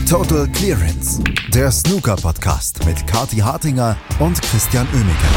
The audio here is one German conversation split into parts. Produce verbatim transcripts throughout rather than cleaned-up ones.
Total Clearance, der Snooker-Podcast mit Kathi Hartinger und Christian Oemeke.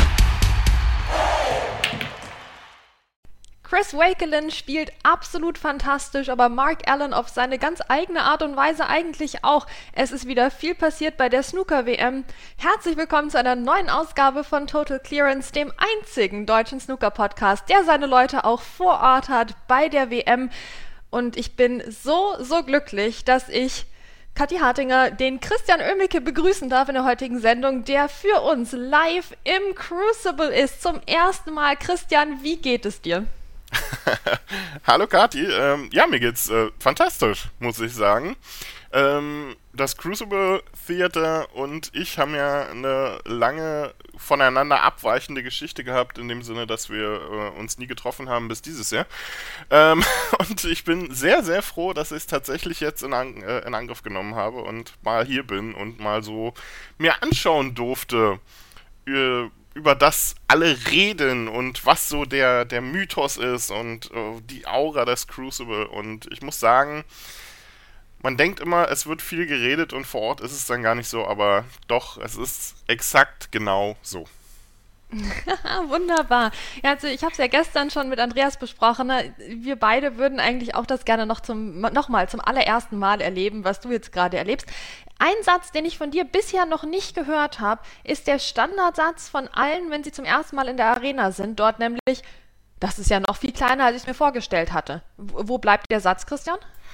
Chris Wakelin spielt absolut fantastisch, aber Mark Allen auf seine ganz eigene Art und Weise eigentlich auch. Es ist wieder viel passiert bei der Snooker-W M. Herzlich willkommen zu einer neuen Ausgabe von Total Clearance, dem einzigen deutschen Snooker-Podcast, der seine Leute auch vor Ort hat bei der W M. Und ich bin so, so glücklich, dass ich Kathi Hartinger, den Christian Oemeke begrüßen darf in der heutigen Sendung, der für uns live im Crucible ist. Zum ersten Mal. Christian, wie geht es dir? Hallo Kathi, ähm, ja, mir geht's äh, fantastisch, muss ich sagen. Ähm, das Crucible Theater und ich haben ja eine lange voneinander abweichende Geschichte gehabt, in dem Sinne, dass wir äh, uns nie getroffen haben bis dieses Jahr. Ähm, und ich bin sehr, sehr froh, dass ich es tatsächlich jetzt in, An- äh, in Angriff genommen habe und mal hier bin und mal so mir anschauen durfte, äh, über das alle reden und was so der, der Mythos ist und uh, die Aura des Crucible. Und ich muss sagen, man denkt immer, es wird viel geredet und vor Ort ist es dann gar nicht so, aber doch, es ist exakt genau so. Wunderbar. Ja, also ich habe es ja gestern schon mit Andreas besprochen. Ne? Wir beide würden eigentlich auch das gerne noch zum noch mal zum allerersten Mal erleben, was du jetzt gerade erlebst. Ein Satz, den ich von dir bisher noch nicht gehört habe, ist der Standardsatz von allen, wenn sie zum ersten Mal in der Arena sind. Dort nämlich, das ist ja noch viel kleiner, als ich es mir vorgestellt hatte. Wo bleibt der Satz, Christian?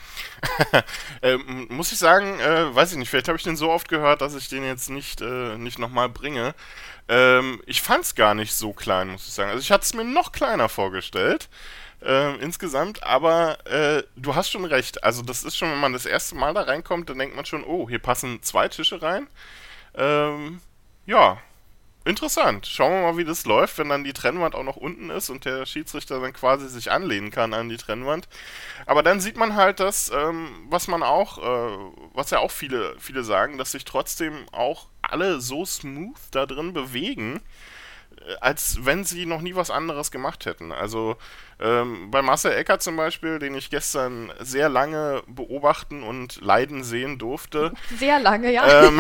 ähm, muss ich sagen, äh, weiß ich nicht, vielleicht habe ich den so oft gehört, dass ich den jetzt nicht, äh, nicht nochmal bringe. Ähm, ich fand es gar nicht so klein, muss ich sagen. Also ich hatte es mir noch kleiner vorgestellt, äh, insgesamt, aber äh, du hast schon recht. Also das ist schon, wenn man das erste Mal da reinkommt, dann denkt man schon, oh, hier passen zwei Tische rein. Ähm, ja, interessant. Schauen wir mal, wie das läuft, wenn dann die Trennwand auch noch unten ist und der Schiedsrichter dann quasi sich anlehnen kann an die Trennwand. Aber dann sieht man halt das, ähm, was man auch, äh, was ja auch viele, viele sagen, dass sich trotzdem auch alle so smooth da drin bewegen, äh, als wenn sie noch nie was anderes gemacht hätten. Also ähm, bei Marcel Eckert zum Beispiel, den ich gestern sehr lange beobachten und leiden sehen durfte. Sehr lange, ja. Ähm,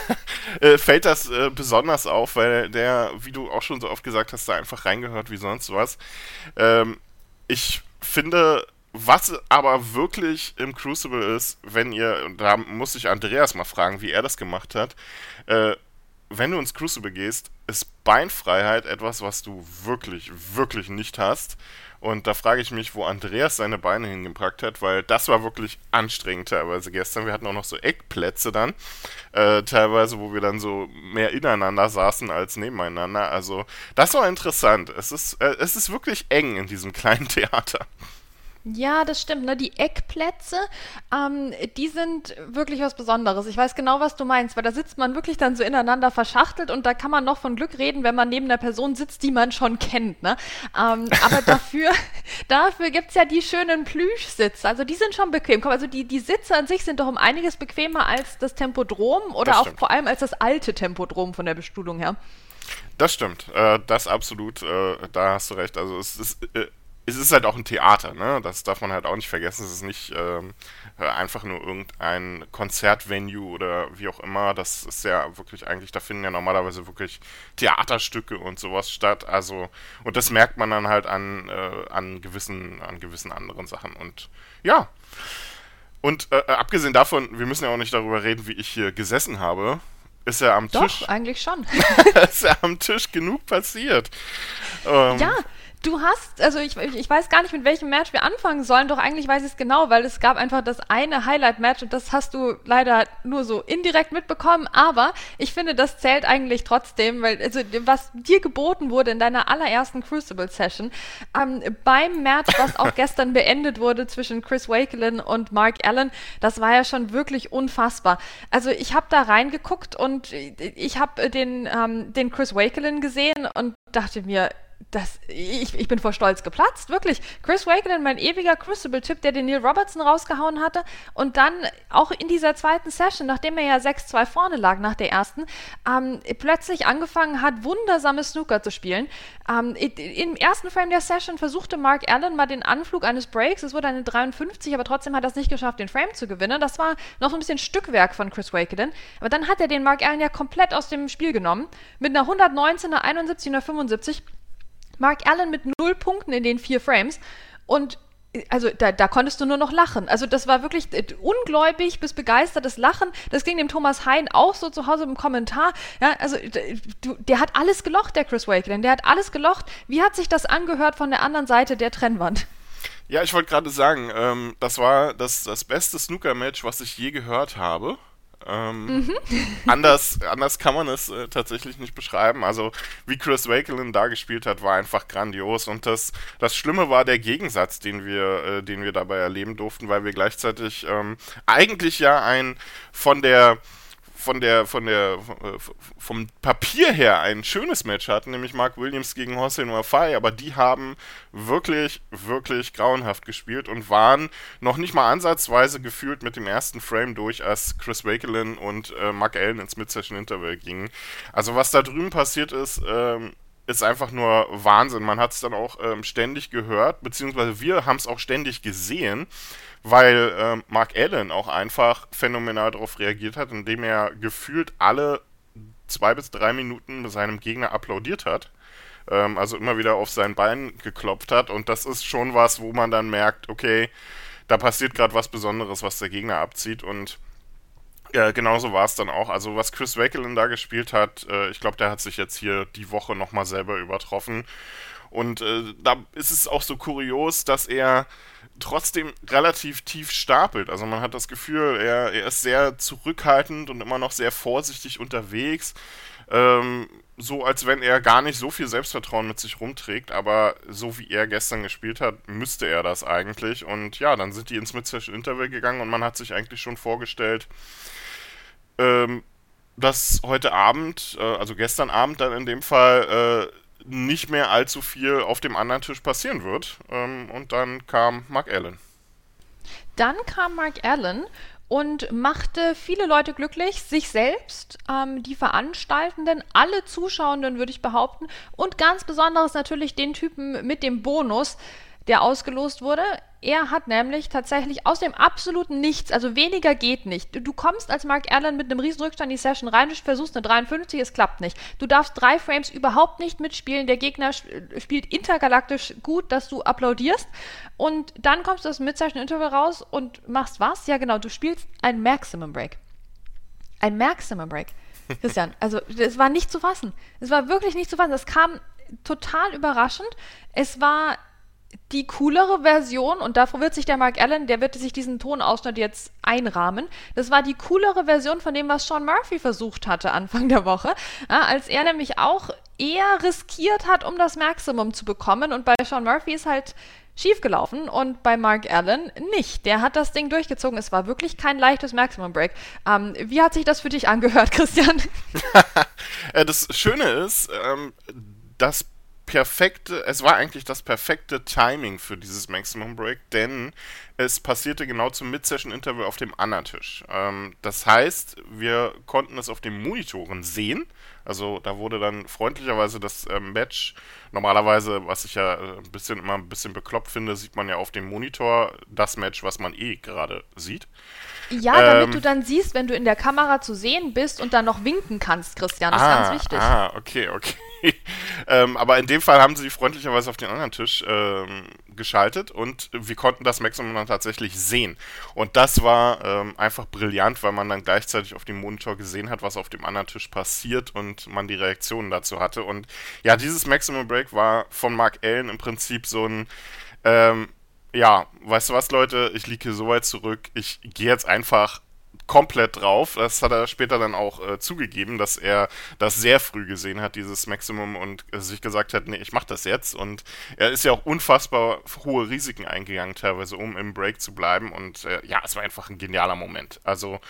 äh, fällt das äh, besonders auf, weil der, wie du auch schon so oft gesagt hast, da einfach reingehört wie sonst was. Ähm, ich finde, was aber wirklich im Crucible ist, wenn ihr, und da muss ich Andreas mal fragen, wie er das gemacht hat, äh, wenn du ins Crucible gehst, ist Beinfreiheit etwas, was du wirklich, wirklich nicht hast. Und da frage ich mich, wo Andreas seine Beine hingepackt hat, weil das war wirklich anstrengend teilweise gestern. Wir hatten auch noch so Eckplätze dann, äh, teilweise, wo wir dann so mehr ineinander saßen als nebeneinander. Also das war interessant. Es ist, äh, es ist wirklich eng in diesem kleinen Theater. Ja, das stimmt. Ne? Die Eckplätze, ähm, die sind wirklich was Besonderes. Ich weiß genau, was du meinst, weil da sitzt man wirklich dann so ineinander verschachtelt und da kann man noch von Glück reden, wenn man neben einer Person sitzt, die man schon kennt. Ne? Ähm, aber dafür, dafür gibt's ja die schönen Plüschsitze. Also die sind schon bequem. Komm, also die, die Sitze an sich sind doch um einiges bequemer als das Tempodrom oder Das auch stimmt. vor allem als das alte Tempodrom von der Bestuhlung her. Das stimmt. Äh, das absolut. Äh, da hast du recht. Also es ist... Äh, Es ist halt auch ein Theater, ne? Das darf man halt auch nicht vergessen. Es ist nicht ähm, einfach nur irgendein Konzertvenue oder wie auch immer. Das ist ja wirklich eigentlich, da finden ja normalerweise wirklich Theaterstücke und sowas statt. Also, und das merkt man dann halt an, äh, an gewissen, an gewissen anderen Sachen. Und ja. Und äh, abgesehen davon, wir müssen ja auch nicht darüber reden, wie ich hier gesessen habe. Ist ja am Doch, Tisch. eigentlich schon. Ist ja am Tisch genug passiert. Ähm, Ja, du hast, also ich, ich weiß gar nicht, mit welchem Match wir anfangen sollen, doch eigentlich weiß ich es genau, weil es gab einfach das eine Highlight-Match und das hast du leider nur so indirekt mitbekommen, aber ich finde, das zählt eigentlich trotzdem, weil also was dir geboten wurde in deiner allerersten Crucible-Session, ähm, beim Match, was auch gestern beendet wurde zwischen Chris Wakelin und Mark Allen, das war ja schon wirklich unfassbar. Also ich habe da reingeguckt und ich habe den, ähm, den Chris Wakelin gesehen und dachte mir, das, ich, ich bin vor Stolz geplatzt, wirklich. Chris Wakelin, mein ewiger Crucible-Typ, der den Neil Robertson rausgehauen hatte und dann auch in dieser zweiten Session, nachdem er ja sechs zwei vorne lag nach der ersten, ähm, plötzlich angefangen hat, wundersame Snooker zu spielen. Ähm, im ersten Frame der Session versuchte Mark Allen mal den Anflug eines Breaks, es wurde eine dreiundfünfzig, aber trotzdem hat er es nicht geschafft, den Frame zu gewinnen. Das war noch so ein bisschen Stückwerk von Chris Wakelin, aber dann hat er den Mark Allen ja komplett aus dem Spiel genommen, mit einer hundertneunzehn, einer einundsiebzig, einer fünfundsiebzig. Mark Allen mit null Punkten in den vier Frames und also da, da konntest du nur noch lachen. Also das war wirklich äh, ungläubig bis begeistertes Lachen. Das ging dem Thomas Hein auch so zu Hause im Kommentar. Ja, also du, der hat alles gelocht, der Chris Wakelin. Der hat alles gelocht. Wie hat sich das angehört von der anderen Seite der Trennwand? Ja, ich wollte gerade sagen, ähm, das war das, das beste Snooker-Match, was ich je gehört habe. Ähm, mhm. anders, anders kann man es äh, tatsächlich nicht beschreiben. Also wie Chris Wakelin da gespielt hat, war einfach grandios. Und das, das Schlimme war der Gegensatz, den wir, äh, den wir dabei erleben durften, weil wir gleichzeitig ähm, eigentlich ja ein von der von der, von der, vom Papier her ein schönes Match hatten, nämlich Mark Williams gegen Hossein Wafai, aber die haben wirklich, wirklich grauenhaft gespielt und waren noch nicht mal ansatzweise gefühlt mit dem ersten Frame durch, als Chris Wakelin und äh, Mark Allen ins Mid-Session-Interval gingen. Also was da drüben passiert ist, ähm, ist einfach nur Wahnsinn. Man hat es dann auch ähm, ständig gehört, beziehungsweise wir haben es auch ständig gesehen, weil ähm, Mark Allen auch einfach phänomenal darauf reagiert hat, indem er gefühlt alle zwei bis drei Minuten seinem Gegner applaudiert hat. Ähm, also immer wieder auf sein Bein geklopft hat. Und das ist schon was, wo man dann merkt, okay, da passiert gerade was Besonderes, was der Gegner abzieht. Und äh, genauso war es dann auch. Also was Chris Wakelin da gespielt hat, äh, ich glaube, der hat sich jetzt hier die Woche nochmal selber übertroffen. Und äh, da ist es auch so kurios, dass er trotzdem relativ tief stapelt. Also man hat das Gefühl, er, er ist sehr zurückhaltend und immer noch sehr vorsichtig unterwegs. Ähm, so als wenn er gar nicht so viel Selbstvertrauen mit sich rumträgt, aber so wie er gestern gespielt hat, müsste er das eigentlich. Und ja, dann sind die ins Mid-Session-Interval gegangen und man hat sich eigentlich schon vorgestellt, ähm, dass heute Abend, äh, also gestern Abend dann in dem Fall, äh, nicht mehr allzu viel auf dem anderen Tisch passieren wird. Ähm, und dann kam Mark Allen. Dann kam Mark Allen und machte viele Leute glücklich, sich selbst, ähm, die Veranstaltenden, alle Zuschauenden, würde ich behaupten, und ganz besonderes natürlich den Typen mit dem Bonus, der ausgelost wurde. Er hat nämlich tatsächlich aus dem absoluten Nichts, also weniger geht nicht. Du, du kommst als Mark Allen mit einem riesen Rückstand in die Session rein, du versuchst eine dreiundfünfzig, es klappt nicht. Du darfst drei Frames überhaupt nicht mitspielen, der Gegner sp- spielt intergalaktisch gut, dass du applaudierst. Und dann kommst du aus dem Mid-Session-Interval raus und machst was? Ja genau, du spielst ein Maximum Break. Ein Maximum Break. Christian, also es war nicht zu fassen. Es war wirklich nicht zu fassen. Es kam total überraschend. Es war die coolere Version, und davor wird sich der Mark Allen, der wird sich diesen Tonausschnitt jetzt einrahmen, das war die coolere Version von dem, was Shaun Murphy versucht hatte Anfang der Woche, ja, als er nämlich auch eher riskiert hat, um das Maximum zu bekommen, und bei Shaun Murphy ist halt schief gelaufen und bei Mark Allen nicht. Der hat das Ding durchgezogen. Es war wirklich kein leichtes Maximum Break. Ähm, wie hat sich das für dich angehört, Christian? Das Schöne ist, ähm, dass perfekte, es war eigentlich das perfekte Timing für dieses Maximum Break, denn es passierte genau zum Mid-Session-Interval auf dem anderen Tisch. Ähm, das heißt, wir konnten es auf den Monitoren sehen. Also da wurde dann freundlicherweise das äh, Match, normalerweise, was ich ja äh, ein bisschen immer ein bisschen bekloppt finde, sieht man ja auf dem Monitor das Match, was man eh gerade sieht. Ja, damit ähm, du dann siehst, wenn du in der Kamera zu sehen bist und dann noch winken kannst, Christian, das ah, ist ganz wichtig. Ah, okay, okay. ähm, aber in dem Fall haben sie freundlicherweise auf den anderen Tisch ähm, geschaltet und wir konnten das Maximum dann tatsächlich sehen. Und das war ähm, einfach brillant, weil man dann gleichzeitig auf dem Monitor gesehen hat, was auf dem anderen Tisch passiert und man die Reaktionen dazu hatte. Und ja, dieses Maximum Break war von Mark Allen im Prinzip so ein ähm, ja, weißt du was, Leute, ich liege hier so weit zurück, ich gehe jetzt einfach komplett drauf. Das hat er später dann auch äh, zugegeben, dass er das sehr früh gesehen hat, dieses Maximum, und äh, sich gesagt hat, nee, ich mach das jetzt. Und er ist ja auch unfassbar hohe Risiken eingegangen, teilweise, um im Break zu bleiben. Und äh, ja, es war einfach ein genialer Moment. Also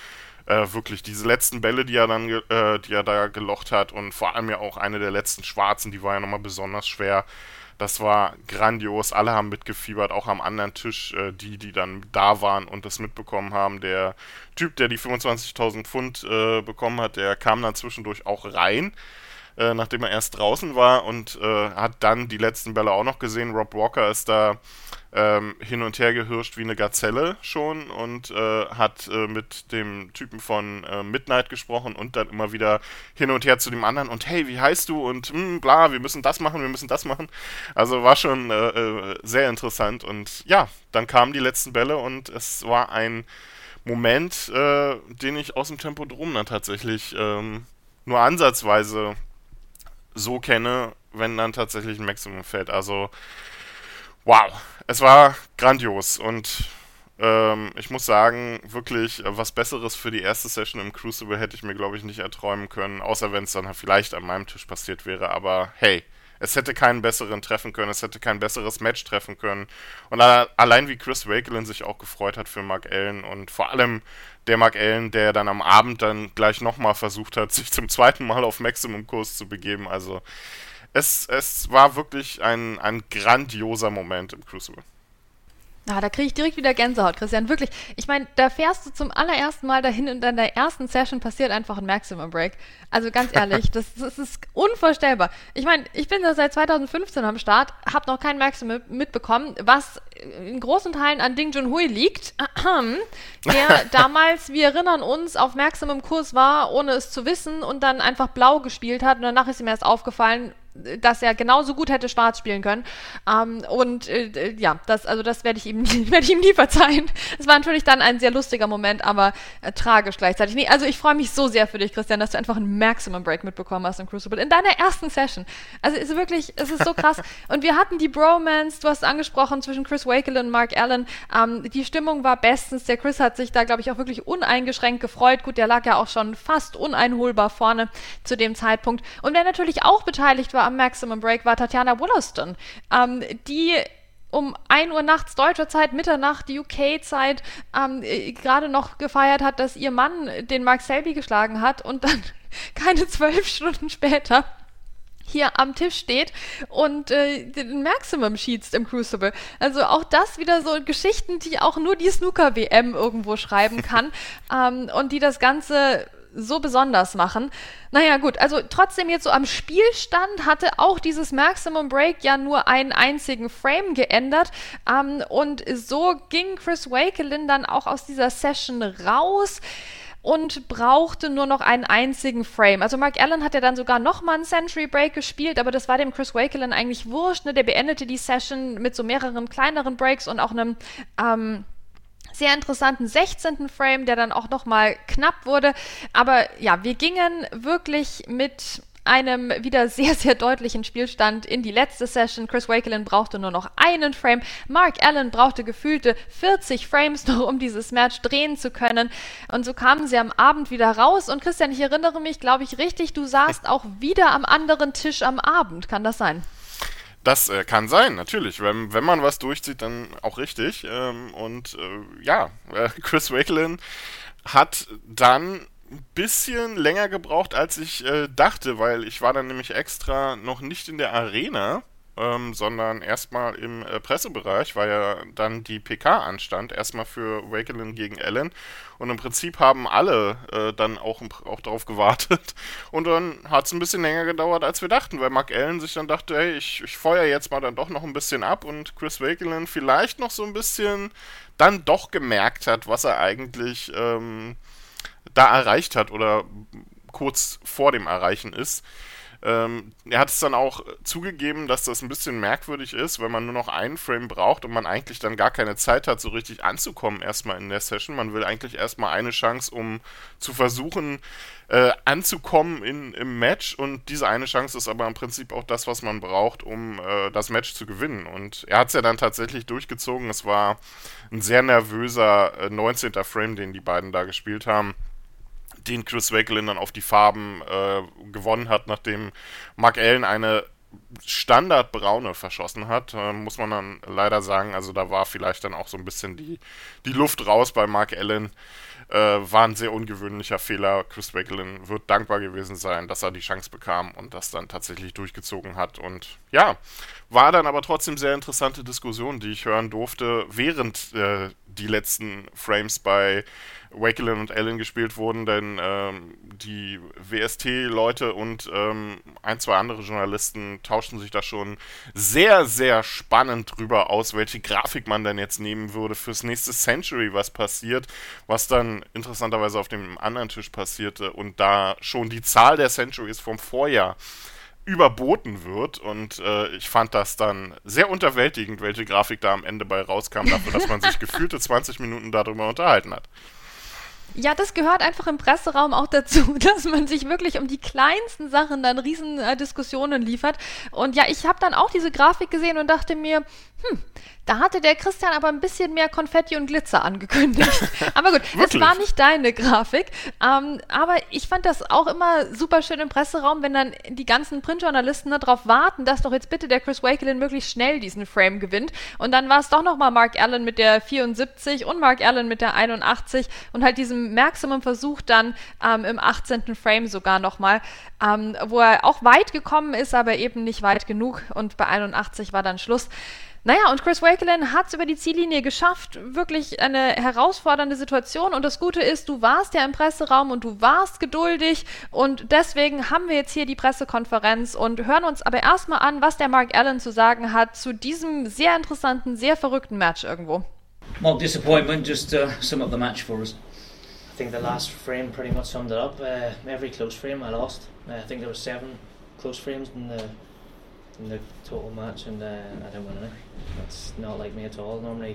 Äh, wirklich, diese letzten Bälle, die er dann, ge- äh, die er da gelocht hat und vor allem ja auch eine der letzten schwarzen, die war ja nochmal besonders schwer. Das war grandios, alle haben mitgefiebert, auch am anderen Tisch, äh, die, die dann da waren und das mitbekommen haben. Der Typ, der die fünfundzwanzigtausend Pfund äh, bekommen hat, der kam dann zwischendurch auch rein, äh, nachdem er erst draußen war und äh, hat dann die letzten Bälle auch noch gesehen. Rob Walker ist da ähm, hin und her gehirscht wie eine Gazelle schon und äh, hat äh, mit dem Typen von äh, Midnight gesprochen und dann immer wieder hin und her zu dem anderen und hey, wie heißt du und hm, bla, wir müssen das machen, wir müssen das machen. Also war schon äh, äh, sehr interessant und ja, dann kamen die letzten Bälle und es war ein Moment, äh, den ich aus dem Tempodrom dann tatsächlich ähm, nur ansatzweise so kenne, wenn dann tatsächlich ein Maximum fällt. Also wow, es war grandios und ähm, ich muss sagen, wirklich äh, was Besseres für die erste Session im Crucible hätte ich mir, glaube ich, nicht erträumen können, außer wenn es dann vielleicht an meinem Tisch passiert wäre, aber hey, es hätte keinen besseren treffen können, es hätte kein besseres Match treffen können und a- allein wie Chris Wakelin sich auch gefreut hat für Mark Allen und vor allem der Mark Allen, der dann am Abend dann gleich nochmal versucht hat, sich zum zweiten Mal auf Maximum-Kurs zu begeben, also es, es war wirklich ein, ein grandioser Moment im Crucible. Ah, da kriege ich direkt wieder Gänsehaut, Christian. Wirklich. Ich meine, da fährst du zum allerersten Mal dahin und in der ersten Session passiert einfach ein Maximum Break. Also ganz ehrlich, das, das ist unvorstellbar. Ich meine, ich bin da seit zweitausendfünfzehn am Start, habe noch kein Maximum mitbekommen, was in großen Teilen an Ding Junhui liegt, der damals, wir erinnern uns, auf Maximum-Kurs war, ohne es zu wissen und dann einfach blau gespielt hat und danach ist ihm erst aufgefallen, dass er genauso gut hätte schwarz spielen können. Ähm, und äh, ja, das, also das werde ich ihm, werde ich ihm nie verzeihen. Es war natürlich dann ein sehr lustiger Moment, aber äh, tragisch gleichzeitig. Nee, also ich freue mich so sehr für dich, Christian, dass du einfach einen Maximum Break mitbekommen hast im Crucible. In deiner ersten Session. Also es ist wirklich, es ist so krass. Und wir hatten die Bromance, du hast es angesprochen, zwischen Chris Wakelin und Mark Allen. Ähm, die Stimmung war bestens. Der Chris hat sich da, glaube ich, auch wirklich uneingeschränkt gefreut. Gut, der lag ja auch schon fast uneinholbar vorne zu dem Zeitpunkt. Und wer natürlich auch beteiligt war am Maximum Break, war Tatjana Wollaston, ähm, die um ein Uhr nachts deutscher Zeit, Mitternacht U K-Zeit, ähm, äh, gerade noch gefeiert hat, dass ihr Mann den Mark Selby geschlagen hat und dann keine zwölf Stunden später hier am Tisch steht und äh, den Maximum schießt im Crucible. Also auch das wieder so Geschichten, die auch nur die Snooker-W M irgendwo schreiben kann ähm, und die das Ganze so besonders machen. Naja, gut, also trotzdem jetzt so am Spielstand hatte auch dieses Maximum Break ja nur einen einzigen Frame geändert ähm, und so ging Chris Wakelin dann auch aus dieser Session raus und brauchte nur noch einen einzigen Frame. Also Mark Allen hat ja dann sogar nochmal einen Century Break gespielt, aber das war dem Chris Wakelin eigentlich wurscht, ne? Der beendete die Session mit so mehreren kleineren Breaks und auch einem ähm, sehr interessanten sechzehnten Frame, der dann auch nochmal knapp wurde. Aber ja, wir gingen wirklich mit einem wieder sehr, sehr deutlichen Spielstand in die letzte Session. Chris Wakelin brauchte nur noch einen Frame. Mark Allen brauchte gefühlte vierzig Frames noch, um dieses Match drehen zu können. Und so kamen sie am Abend wieder raus. Und Christian, ich erinnere mich, glaube ich, richtig, du saßt auch wieder am anderen Tisch am Abend. Kann das sein? Das äh, kann sein, natürlich. Wenn, wenn man was durchzieht, dann auch richtig. Ähm, und äh, ja, äh, Chris Wakelin hat dann ein bisschen länger gebraucht, als ich äh, dachte, weil ich war dann nämlich extra noch nicht in der Arena, ähm, sondern erstmal im äh, Pressebereich, weil ja dann die P K anstand, erstmal für Wakelin gegen Allen. Und im Prinzip haben alle äh, dann auch, auch darauf gewartet. Und dann hat es ein bisschen länger gedauert, als wir dachten, weil Mark Allen sich dann dachte, hey, ich, ich feuer jetzt mal dann doch noch ein bisschen ab und Chris Wakelin vielleicht noch so ein bisschen dann doch gemerkt hat, was er eigentlich ähm, da erreicht hat oder kurz vor dem Erreichen ist. Ähm, er hat es dann auch zugegeben, dass das ein bisschen merkwürdig ist, wenn man nur noch einen Frame braucht und man eigentlich dann gar keine Zeit hat, so richtig anzukommen erstmal in der Session. Man will eigentlich erstmal eine Chance, um zu versuchen, äh, anzukommen in, im Match, und diese eine Chance ist aber im Prinzip auch das, was man braucht, um äh, das Match zu gewinnen. Und er hat es ja dann tatsächlich durchgezogen. Es war ein sehr nervöser äh, neunzehnter Frame, den die beiden da gespielt haben, den Chris Wakelin dann auf die Farben äh, gewonnen hat, nachdem Mark Allen eine Standard-Braune verschossen hat, äh, muss man dann leider sagen. Also da war vielleicht dann auch so ein bisschen die, die Luft raus bei Mark Allen. Äh, war ein sehr ungewöhnlicher Fehler. Chris Wakelin wird dankbar gewesen sein, dass er die Chance bekam und das dann tatsächlich durchgezogen hat. Und ja, war dann aber trotzdem sehr interessante Diskussion, die ich hören durfte, während äh, die letzten Frames bei Wakelin und Allen gespielt wurden, denn ähm, die W S T-Leute und ähm, ein, zwei andere Journalisten tauschten sich da schon sehr, sehr spannend drüber aus, welche Grafik man denn jetzt nehmen würde fürs nächste Century, was passiert, was dann interessanterweise auf dem anderen Tisch passierte und da schon die Zahl der Centuries vom Vorjahr überboten wird und äh, ich fand das dann sehr unterwältigend, welche Grafik da am Ende bei rauskam, dafür, dass man sich gefühlte zwanzig Minuten darüber unterhalten hat. Ja, das gehört einfach im Presseraum auch dazu, dass man sich wirklich um die kleinsten Sachen dann riesen äh, Diskussionen liefert. Und ja, ich habe dann auch diese Grafik gesehen und dachte mir, hm, da hatte der Christian aber ein bisschen mehr Konfetti und Glitzer angekündigt. Aber gut, es war nicht deine Grafik. Ähm, aber ich fand das auch immer super schön im Presseraum, wenn dann die ganzen Printjournalisten darauf warten, dass doch jetzt bitte der Chris Wakelin möglichst schnell diesen Frame gewinnt. Und dann war es doch nochmal Mark Allen mit der vierundsiebzig und Mark Allen mit der einundachtzig und halt diesem Maximum-Versuch dann ähm, im achtzehnten Frame sogar nochmal, ähm, wo er auch weit gekommen ist, aber eben nicht weit genug und bei einundachtzig war dann Schluss. Naja, und Chris Wakelin hat es über die Ziellinie geschafft, wirklich eine herausfordernde Situation und das Gute ist, du warst ja im Presseraum und du warst geduldig und deswegen haben wir jetzt hier die Pressekonferenz und hören uns aber erstmal an, was der Mark Allen zu sagen hat zu diesem sehr interessanten, sehr verrückten Match irgendwo. Mark, disappointment, just uh, sum up the match for us. I think the last frame pretty much summed it up. Uh, every close frame I lost. Uh, I think there were seven close frames in the in the total match, and uh, I didn't win any. That's not like me at all. Normally,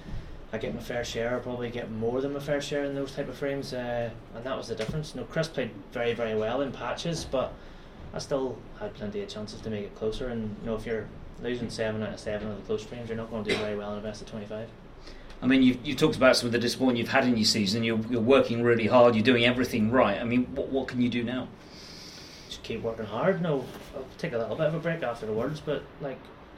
I get my fair share, or probably get more than my fair share in those type of frames, uh, and that was the difference. You know, Chris played very, very well in patches, but I still had plenty of chances to make it closer. And you know, if you're losing seven out of seven of the close frames, you're not going to do very well in the best of twenty-five. I mean, you've, you've talked about some of the disappointment you've had in your season. You're, you're working really hard. You're doing everything right. I mean, what, what can you do now? Just keep working hard. No, I'll take a little bit of a break after the Worlds, but like,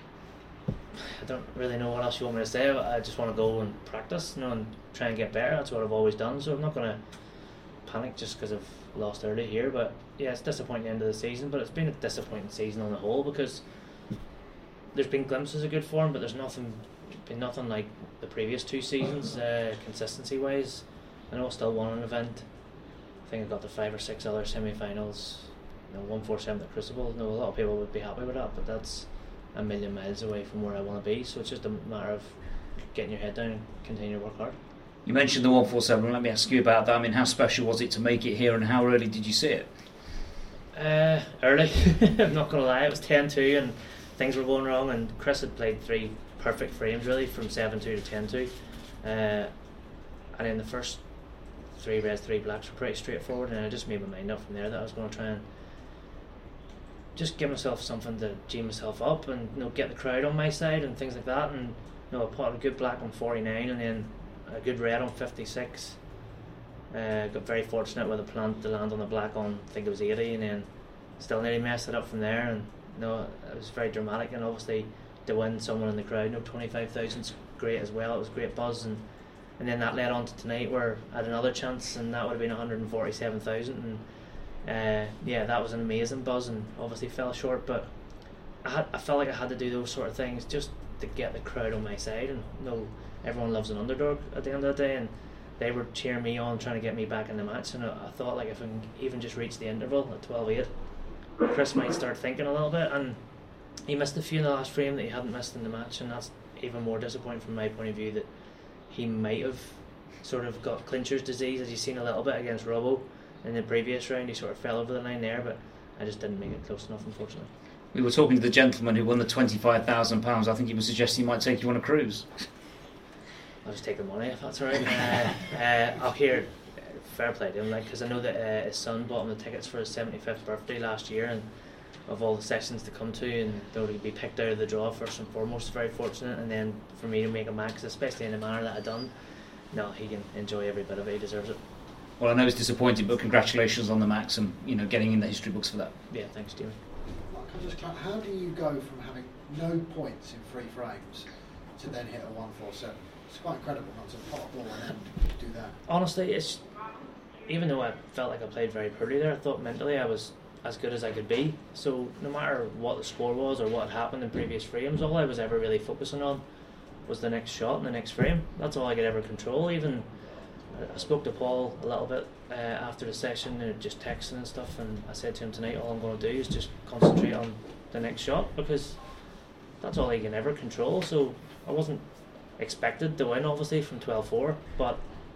I don't really know what else you want me to say. I just want to go and practice, you know, and try and get better. That's what I've always done. So I'm not going to panic just because I've lost early here. But yeah, it's disappointing end of the season, but it's been a disappointing season on the whole because there's been glimpses of good form, but there's nothing. Been nothing like the previous two seasons, uh, consistency wise. I know I still won an event. I think I got to five or six other semi-finals. You know, one forty-seven at Crucible. You know, a lot of people would be happy with that, but that's a million miles away from where I want to be. So it's just a matter of getting your head down and continue to work hard. You mentioned the one forty-seven. Let me ask you about that. I mean, how special was it to make it here, and how early did you see it? Uh, early. I'm not going to lie. It was ten two, and things were going wrong. And Chris had played three perfect frames really from seven two to ten two, uh, and in the first three reds, three blacks were pretty straightforward, and I just made my mind up from there that I was going to try and just give myself something to G myself up and, you know, get the crowd on my side and things like that. And you know, I put a good black on forty-nine and then a good red on fifty-six. Uh, got very fortunate with a plant to land on the black on I think it was eighty, and then still nearly messed it up from there. And you know, it was very dramatic, and obviously to win someone in the crowd, you know, twenty-five thousand's great as well. It was great buzz, and and then that led on to tonight where I had another chance, and that would have been one hundred forty-seven thousand, and uh, yeah, that was an amazing buzz, and obviously fell short, but I had I felt like I had to do those sort of things just to get the crowd on my side, and you know, everyone loves an underdog at the end of the day, and they were cheering me on, trying to get me back in the match, and I, I thought like if I can even just reach the interval at twelve eight, Chris might start thinking a little bit, and he missed a few in the last frame that he hadn't missed in the match, and that's even more disappointing from my point of view, that he might have sort of got clincher's disease, as you've seen a little bit against Robbo in the previous round. He sort of fell over the line there, but I just didn't make it close enough, unfortunately. We were talking to the gentleman who won the twenty-five thousand pounds. I think he was suggesting he might take you on a cruise. I'll just take the money if that's alright. uh, uh, I'll hear fair play to him, like, because I know that uh, his son bought him the tickets for his seventy-fifth birthday last year, and of all the sessions to come to, and though he'd be picked out of the draw first and foremost, very fortunate, and then for me to make a max, especially in the manner that I done, no, he can enjoy every bit of it. He deserves it. Well, I know it's disappointing, but congratulations on the max and, you know, getting in the history books for that. Yeah, thanks, Jamie. Mark, Can I just clarify, how do you go from having no points in three frames to then hit a one four seven? It's quite incredible not to pot a ball and then do that. Honestly, it's even though I felt like I played very poorly there, I thought mentally I was as good as I could be. So no matter what the score was or what had happened in previous frames, all I was ever really focusing on was the next shot and the next frame. That's all I could ever control. Even I spoke to Paul a little bit uh, after the session, uh, just texting and stuff, and I said to him tonight, all I'm going to do is just concentrate on the next shot, because that's all I can ever control. So I wasn't expected to win, obviously, from twelve four, but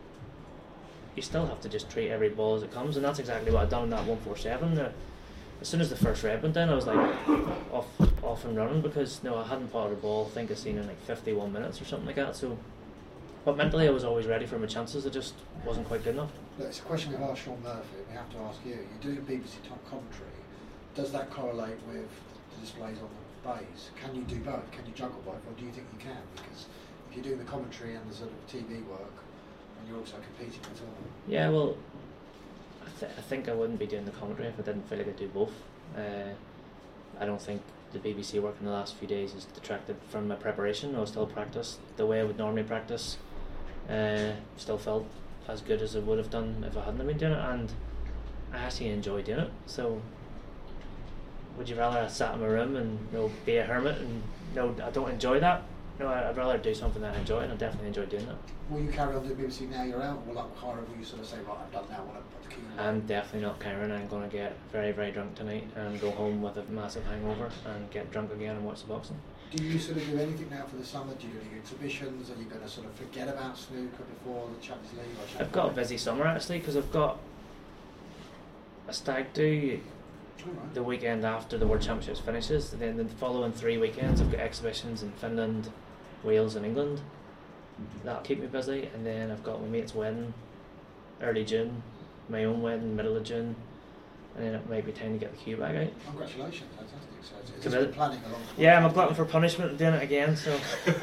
you still have to just treat every ball as it comes, and that's exactly what I've done in that one four seven. Uh, as soon as the first red went in, I was like off off and running, because no, I hadn't potted a ball, I think I'd seen in like fifty-one minutes or something like that. So, but mentally I was always ready for my chances, I just wasn't quite good enough. Look, it's a question we've asked Sean Murphy, we have to ask you. You're doing B B C top commentary. Does that correlate with the displays on the bays? Can you do both? Can you juggle both, or do you think you can? Because if you're doing the commentary and the sort of T V work, and you're also competing at all. Yeah, well, I, th- I think I wouldn't be doing the commentary if I didn't feel like I could do both. Uh, I don't think the B B C work in the last few days has detracted from my preparation. I was still practice the way I would normally practice. Uh, still felt as good as I would have done if I hadn't been doing it, and I actually enjoy doing it. So, would you rather I sat in my room and you know, be a hermit and you know, I don't enjoy that? No, I'd rather do something that I enjoy, and I definitely enjoy doing that. Will you carry on doing B B C now you're out, or like Kyra, will you sort of say, right, I've done now, I want to put the key in? I'm definitely not Kyron. I'm going to get very, very drunk tonight and go home with a massive hangover and get drunk again and watch the boxing. Do you sort of do anything now for the summer? Do you do any exhibitions? Are you going to sort of forget about snooker before the Champions League? Or Champions I've got a League? busy summer actually, because I've got a stag do All right. the weekend after the World Championships finishes, and then the following three weekends I've got exhibitions in Finland, Wales and England. That'll keep me busy, and then I've got my mate's wedding early June, my own wedding middle of June, and then it might be time to get the cue back out. Congratulations, fantastic. So it's, it's Committed. been planning a long time. Yeah, I'm a glutton for punishment and doing it again, so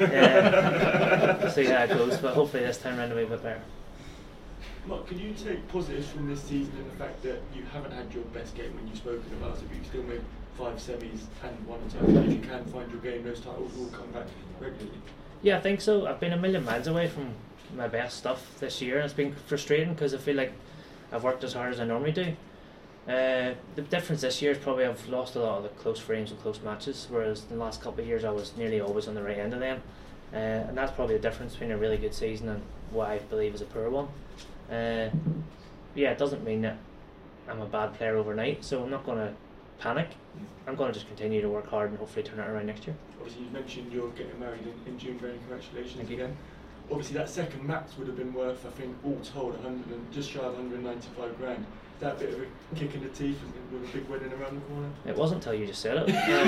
yeah, see how it goes, but hopefully this time round will be a bit better. Mark, can you take positives from this season in the fact that you haven't had your best game when you've spoken about it, but you've still made five semis and one title? If you can find your game, those titles will come back regularly. Yeah, I think so. I've been a million miles away from my best stuff this year, and it's been frustrating because I feel like I've worked as hard as I normally do. Uh, the difference this year is probably I've lost a lot of the close frames and close matches, whereas in the last couple of years I was nearly always on the right end of them. Uh, and that's probably the difference between a really good season and what I believe is a poor one. Uh, yeah, it doesn't mean that I'm a bad player overnight, so I'm not going to panic. I'm going to just continue to work hard and hopefully turn it around next year. Obviously, you've mentioned you're getting married in, in June. Very congratulations Thank you. again. Obviously, that second max would have been worth, I think, all told, one hundred and just shy of one hundred ninety-five grand. Is that a bit of a kick in the teeth with a big wedding around the corner? It wasn't until you just said it.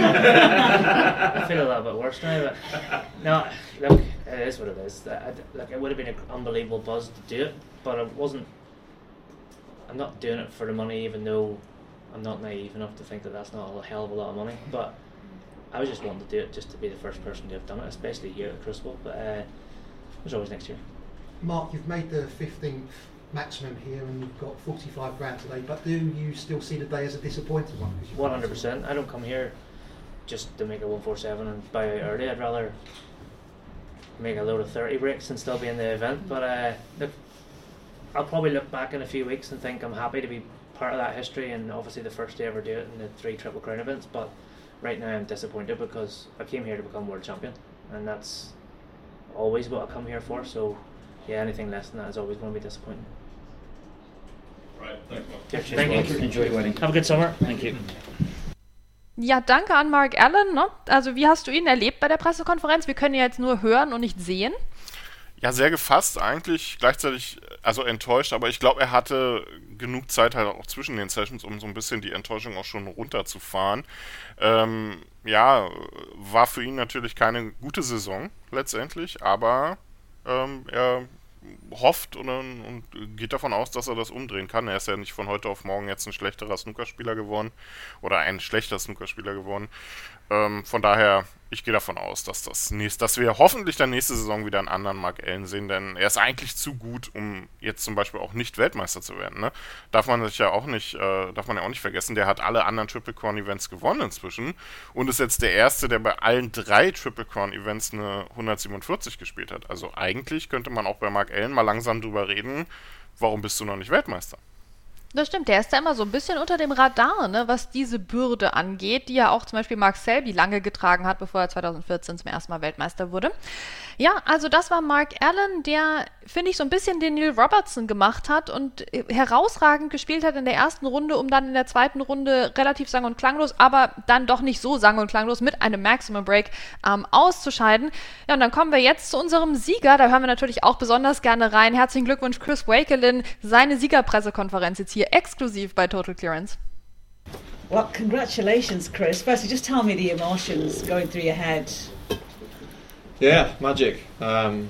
I feel a little bit worse now, but no, look, it is what it is. I, like, it would have been an unbelievable buzz to do it, but it wasn't. I'm not doing it for the money, even though I'm not naive enough to think that that's not a hell of a lot of money. But I was just wanting to do it just to be the first person to have done it, especially here at Crucible. But uh, there's always next year. Mark, you've made the fifteenth maximum here and you've got forty-five grand today, but do you still see the day as a disappointing one? one hundred percent. I don't come here just to make a one forty-seven and buy out early. I'd rather make a load of thirty breaks and still be in the event. But uh, look, I'll probably look back in a few weeks and think I'm happy to be part of that history, and obviously the first to ever do it in the three Triple Crown events. But right now I'm disappointed because I came here to become world champion, and that's always what I come here for. So yeah, anything less than that is always going to be disappointing. Right, thanks, Mark. Yeah, Cheers, thank Mark. you. Enjoy your wedding. Have a good summer. Thank you. Ja, danke an Mark Allen. Ne? Also wie hast du ihn erlebt bei der Pressekonferenz? Wir können ihn jetzt nur hören und nicht sehen. Ja, sehr gefasst eigentlich, gleichzeitig, also enttäuscht, aber ich glaube, er hatte genug Zeit halt auch zwischen den Sessions, um so ein bisschen die Enttäuschung auch schon runterzufahren. Ähm, ja, war für ihn natürlich keine gute Saison letztendlich, aber ähm, er hofft und, und geht davon aus, dass er das umdrehen kann. Er ist ja nicht von heute auf morgen jetzt ein schlechterer Snookerspieler geworden oder ein schlechter Snookerspieler geworden. Ähm, von daher, ich gehe davon aus, dass das nächst, dass wir hoffentlich dann nächste Saison wieder einen anderen Mark Allen sehen, denn er ist eigentlich zu gut, um jetzt zum Beispiel auch nicht Weltmeister zu werden. Ne? Darf man sich ja auch nicht, äh, darf man ja auch nicht vergessen, der hat alle anderen Triple Crown Events gewonnen inzwischen und ist jetzt der Erste, der bei allen drei Triple Crown Events eine hundertsiebenundvierzig gespielt hat. Also eigentlich könnte man auch bei Mark Allen mal langsam drüber reden, warum bist du noch nicht Weltmeister? Das stimmt, der ist da immer so ein bisschen unter dem Radar, ne, was diese Bürde angeht, die ja auch zum Beispiel Mark Selby lange getragen hat, bevor er zweitausendvierzehn zum ersten Mal Weltmeister wurde. Ja, also das war Mark Allen, der, finde ich, so ein bisschen den Neil Robertson gemacht hat und herausragend gespielt hat in der ersten Runde, um dann in der zweiten Runde relativ sang- und klanglos, aber dann doch nicht so sang- und klanglos mit einem Maximum Break ähm, auszuscheiden. Ja, und dann kommen wir jetzt zu unserem Sieger, da hören wir natürlich auch besonders gerne rein. Herzlichen Glückwunsch, Chris Wakelin, seine Siegerpressekonferenz jetzt hier exklusiv bei Total Clearance. Well, congratulations, Chris. Firstly, just tell me the emotions going through your head. Yeah, magic. Um,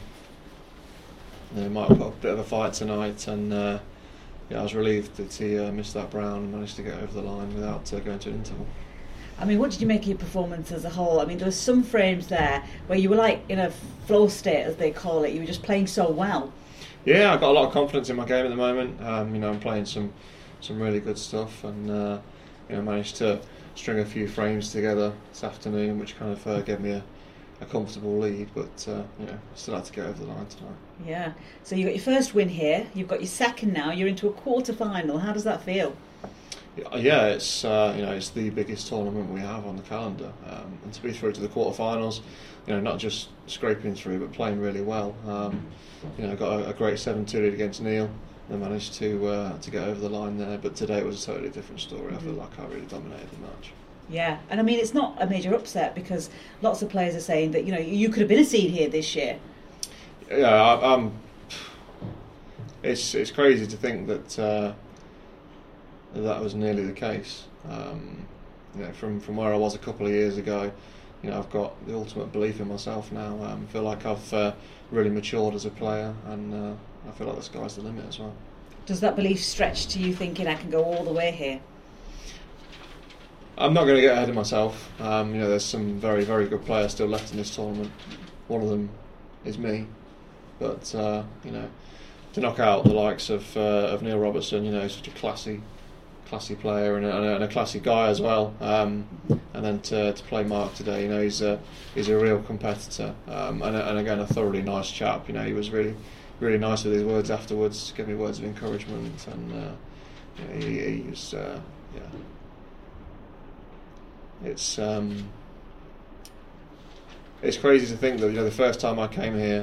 you know, might have put a bit of a fight tonight, and uh, yeah, I was relieved that he uh, missed that brown and managed to get over the line without uh, going to an interval. I mean, what did you make of your performance as a whole? I mean, there were some frames there where you were like in a flow state, as they call it. You were just playing so well. Yeah, I've got a lot of confidence in my game at the moment. Um, you know, I'm playing some some really good stuff, and uh, you know, managed to string a few frames together this afternoon, which kind of uh, gave me a, a comfortable lead. But uh, you know, still had to get over the line tonight. Yeah. So you got your first win here. You've got your second now. You're into a quarter final. How does that feel? Yeah, it's uh, you know, it's the biggest tournament we have on the calendar, um, and to be through to the quarterfinals, you know, not just scraping through but playing really well. Um, you know, got a, a great seven two lead against Neil. And managed to uh, to get over the line there, but today it was a totally different story. I feel like I really dominated the match. Yeah, and I mean, it's not a major upset because lots of players are saying that, you know, you could have been a seed here this year. Yeah, I, um, it's it's crazy to think that uh, that was nearly the case. Um, you know, from from where I was a couple of years ago, you know, I've got the ultimate belief in myself now. Um, I feel like I've uh, really matured as a player, and uh, I feel like the sky's the limit as well. Does that belief stretch to you thinking I can go all the way here? I'm not going to get ahead of myself. Um, you know, there's some very, very good players still left in this tournament. One of them is me. But, uh, you know, to knock out the likes of uh, of Neil Robertson, you know, such a classy, classy player and a, and a classy guy as well. Um, and then to to play Mark today, you know, he's a he's a real competitor. Um, and and again, a thoroughly nice chap. You know, he was really. really nice with his words afterwards, gave me words of encouragement, and uh, you know, he, he was, uh, yeah. It's um, it's crazy to think that, you know, the first time I came here,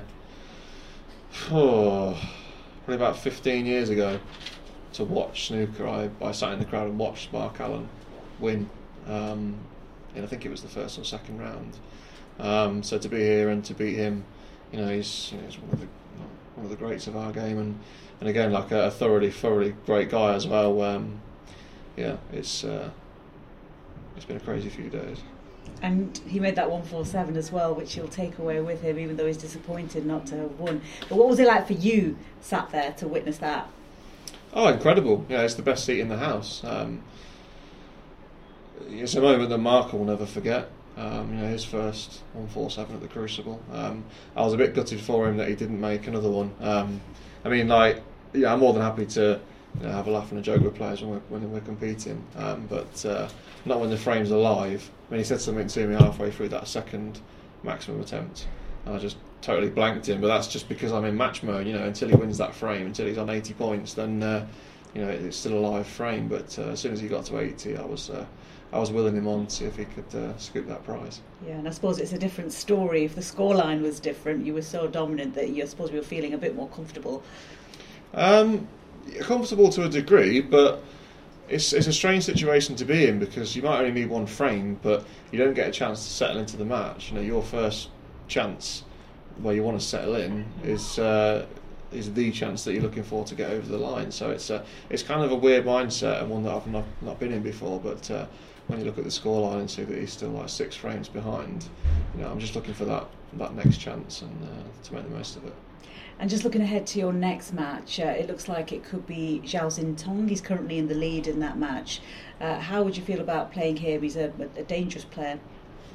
oh, probably about fifteen years ago, to watch snooker, I, I sat in the crowd and watched Mark Allen win. Um, and I think it was the first or second round. Um, so to be here and to beat him, you know, he's, you know, he's one of the one of the greats of our game, and, and again, like a, a thoroughly, thoroughly great guy as well. Um, yeah, it's uh, it's been a crazy few days. And he made that one forty-seven as well, which he'll take away with him, even though he's disappointed not to have won. But what was it like for you, sat there, to witness that? Oh, incredible! Yeah, it's the best seat in the house. Um, it's a moment that Mark will never forget. Um, you know, his first one forty-seven at the Crucible. Um, I was a bit gutted for him that he didn't make another one. Um, I mean, like, yeah, I'm more than happy to, you know, have a laugh and a joke with players when we're, when we're competing, um, but uh, not when the frame's alive. I mean, he said something to me halfway through that second maximum attempt, and I just totally blanked him. But that's just because I'm in match mode. You know, until he wins that frame, until he's on eighty points, then uh, you know, it's still a live frame. But uh, as soon as he got to eighty, I was. Uh, I was willing him on to see if he could uh, scoop that prize. Yeah, and I suppose it's a different story. If the scoreline was different, you were so dominant that you, I suppose you were feeling a bit more comfortable. Um, comfortable to a degree, but it's it's a strange situation to be in because you might only need one frame, but you don't get a chance to settle into the match. You know, your first chance where you want to settle in is uh, is the chance that you're looking for to get over the line. So it's uh, it's kind of a weird mindset and one that I've not not been in before, but. Uh, When you look at the scoreline and see that he's still like six frames behind, you know, I'm just looking for that, that next chance and uh, to make the most of it. And just looking ahead to your next match, uh, it looks like it could be Zhao Xintong. He's currently in the lead in that match. Uh, how would you feel about playing him? He's a, a dangerous player.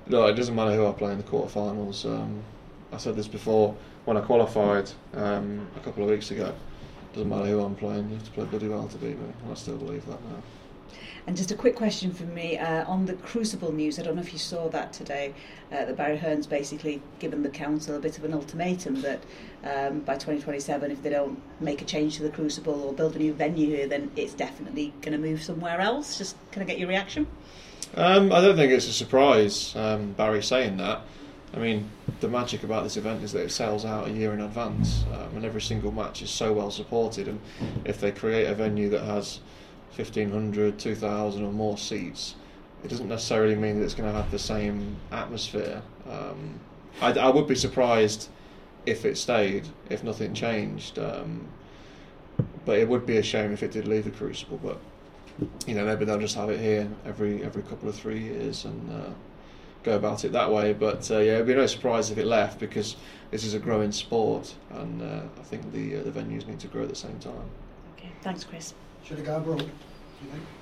No, it doesn't matter who I play in the quarterfinals. Um, I said this before when I qualified um, a couple of weeks ago. It doesn't matter who I'm playing. You have to play bloody well to beat me, and I still believe that now. And just a quick question from me uh, on the Crucible news. I don't know if you saw that today. Uh, that Barry Hearn's basically given the council a bit of an ultimatum that um, by twenty twenty-seven, if they don't make a change to the Crucible or build a new venue here, then it's definitely going to move somewhere else. Just can I get your reaction? Um, I don't think it's a surprise, um, Barry saying that. I mean, the magic about this event is that it sells out a year in advance, um, and every single match is so well supported. And if they create a venue that has fifteen hundred, two thousand or more seats, it doesn't necessarily mean that it's going to have the same atmosphere. Um, I, I would be surprised if it stayed, if nothing changed. Um, but it would be a shame if it did leave the Crucible. But you know, maybe they'll just have it here every every couple of three years and uh, go about it that way. But uh, yeah, it'd be no surprise if it left, because this is a growing sport, and uh, I think the uh, the venues need to grow at the same time. Okay, thanks, Chris. Should it go abroad, do you think?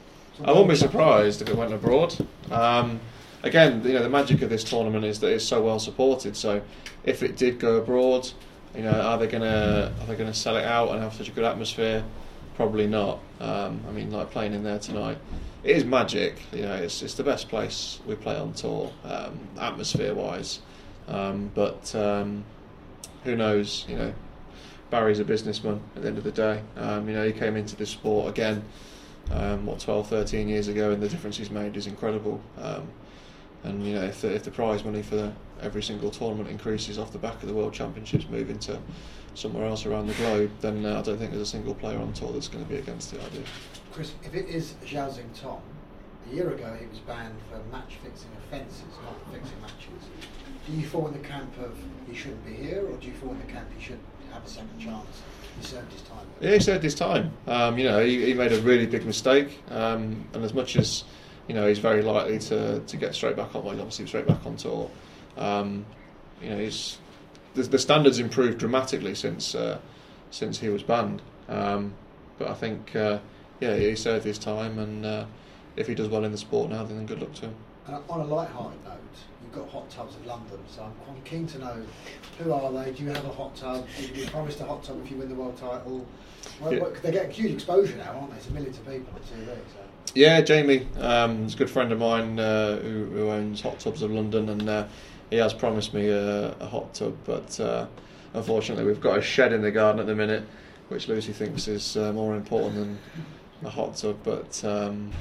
I wouldn't be surprised if it went abroad. Um, again, you know, the magic of this tournament is that it's so well supported. So, if it did go abroad, you know, are they gonna are they gonna sell it out and have such a good atmosphere? Probably not. Um, I mean, like playing in there tonight, it is magic. You know, it's it's the best place we play on tour, um, atmosphere-wise. Um, but um, who knows? You know, Barry's a businessman at the end of the day. Um, you know, he came into this sport again, um, what, twelve, thirteen years ago, and the difference he's made is incredible. Um, and, you know, if the, if the prize money for every single tournament increases off the back of the World Championships moving to somewhere else around the globe, then uh, I don't think there's a single player on tour that's going to be against the idea. Chris, if it is Zhao Xing Tong, a year ago he was banned for match fixing offences, not fixing matches. Do you fall in the camp of he shouldn't be here, or do you fall in the camp he should have a second chance? He served his time. Yeah, he served his time. Um, you know, he, he made a really big mistake, um, and as much as you know, he's very likely to, to get straight back on. Well, he's obviously straight back on tour. Um, you know, he's the, the standards improved dramatically since uh, since he was banned. Um, but I think, uh, yeah, he served his time, and uh, if he does well in the sport now, then good luck to him. And on a light-hearted note, you've got Hot Tubs of London, so I'm quite keen to know, who are they? Do you have a hot tub? Did you promised a hot tub if you win the world title? Well, Yeah. They get huge exposure now, aren't they? It's millions of people on T V. So. Yeah, Jamie, um, he's a good friend of mine uh, who, who owns Hot Tubs of London, and uh, he has promised me a, a hot tub, but uh, unfortunately we've got a shed in the garden at the minute, which Lucy thinks is uh, more important than a hot tub, but um,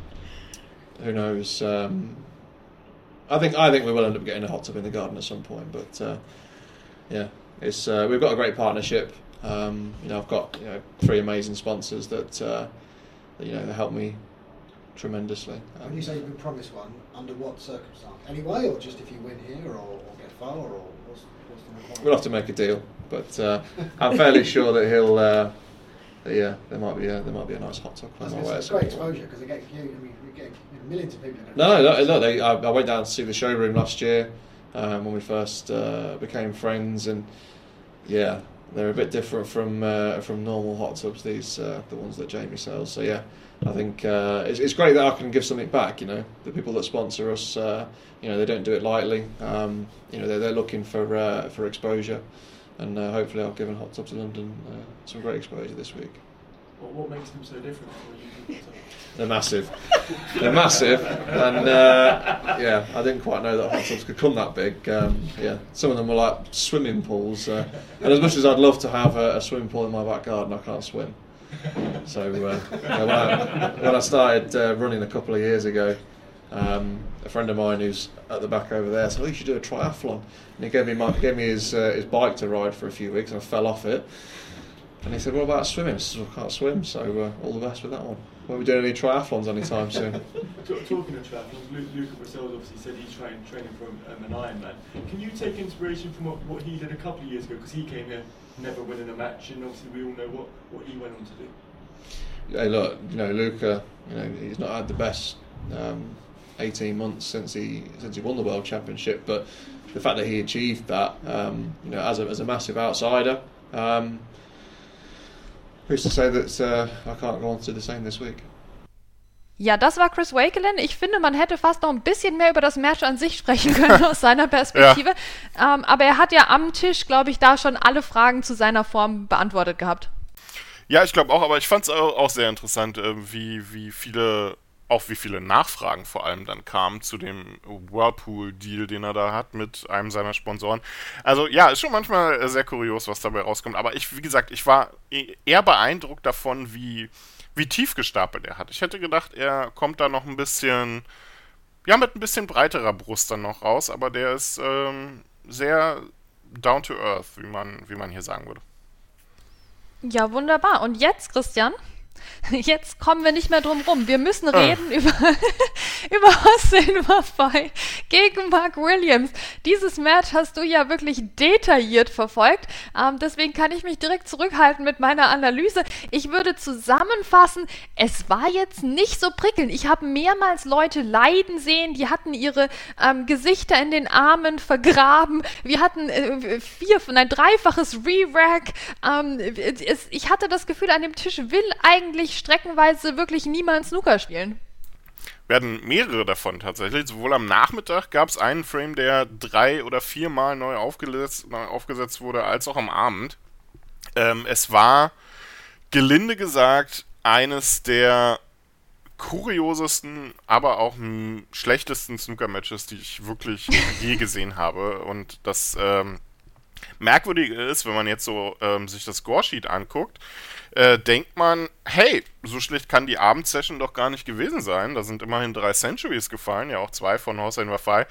who knows. Um, I think I think we will end up getting a hot tub in the garden at some point, but uh, yeah, it's uh, we've got a great partnership. Um, you know, I've got you know three amazing sponsors that, uh, that you know they help me tremendously. Um, When you say you've been promised one, under what circumstance? Anyway, or just if you win here, or, or get far, or what's, what's the requirement? We'll have to make a deal, but uh, I'm fairly sure that he'll. Uh, that, yeah, there might be a there might be a nice hot tub I was on gonna my way. say, it's great exposure because they get huge. I mean, we get millions of people. In No, no, no. They, I, I went down to see the showroom last year um, when we first uh, became friends, and yeah, they're a bit different from uh, from normal hot tubs. These uh, the ones that Jamie sells. So yeah, I think uh, it's, it's great that I can give something back. You know, the people that sponsor us, uh, you know, they don't do it lightly. Um, you know, they're they're looking for uh, for exposure, and uh, hopefully I've given Hot Tubs of London uh, some great exposure this week. What, what makes them so different from what you do? They're massive. They're massive, and uh, yeah, I didn't quite know that hot tubs could come that big. Um, yeah, some of them were like swimming pools, uh, and as much as I'd love to have a, a swimming pool in my back garden, I can't swim. So uh, yeah, when, I, when I started uh, running a couple of years ago, um, a friend of mine who's at the back over there said, "Oh, you should do a triathlon," and he gave me my, gave me his uh, his bike to ride for a few weeks, and I fell off it. And he said, "What about swimming?" I said, "Well, I can't swim, so uh, all the best with that one." Won't be doing any triathlons anytime soon. Talking of triathlons, Luke, Luca Bracels obviously said he's trying, training for um, an Ironman. Can you take inspiration from what, what he did a couple of years ago? Because he came here never winning a match, and obviously we all know what, what he went on to do. Hey, look, you know, Luca, you know, he's not had the best um, eighteen months since he since he won the World Championship, but the fact that he achieved that, um, you know, as a as a massive outsider. Um, Who's to say that uh, I can't go on to do the same this week? Ja, das war Chris Wakelin. Ich finde, man hätte fast noch ein bisschen mehr über das Match an sich sprechen können aus seiner Perspektive. Ja. Ähm, aber er hat ja am Tisch, glaube ich, da schon alle Fragen zu seiner Form beantwortet gehabt. Ja, ich glaube auch, aber ich fand es auch sehr interessant, wie, wie viele, auch wie viele Nachfragen vor allem dann kamen zu dem Whirlpool-Deal, den er da hat mit einem seiner Sponsoren. Also ja, ist schon manchmal sehr kurios, was dabei rauskommt. Aber ich, wie gesagt, ich war eher beeindruckt davon, wie wie tief gestapelt er hat. Ich hätte gedacht, er kommt da noch ein bisschen, ja, mit ein bisschen breiterer Brust dann noch raus, aber der ist ähm, sehr down to earth, wie man, wie man hier sagen würde. Ja, wunderbar. Und jetzt, Christian, jetzt kommen wir nicht mehr drum rum. Wir müssen reden äh. über, über Hossein Wafai gegen Mark Williams. Dieses Match hast du ja wirklich detailliert verfolgt. Ähm, deswegen kann ich mich direkt zurückhalten mit meiner Analyse. Ich würde zusammenfassen, es war jetzt nicht so prickelnd. Ich habe mehrmals Leute leiden sehen, die hatten ihre ähm, Gesichter in den Armen vergraben. Wir hatten äh, vier, nein, dreifaches Re-Rack. Ähm, es, ich hatte das Gefühl, an dem Tisch will eigentlich streckenweise wirklich niemand Snooker spielen. Wir hatten mehrere davon tatsächlich. Sowohl am Nachmittag gab es einen Frame, der drei oder viermal neu aufgesetzt, neu aufgesetzt wurde, als auch am Abend. Ähm, es war, gelinde gesagt, eines der kuriosesten, aber auch m- schlechtesten Snooker-Matches, die ich wirklich je gesehen habe. Und das ähm, Merkwürdige ist, wenn man jetzt so ähm, sich das Scoresheet anguckt, äh, denkt man, hey, so schlecht kann die Abendsession doch gar nicht gewesen sein. Da sind immerhin drei Centuries gefallen, ja auch zwei von Hossein Wafai.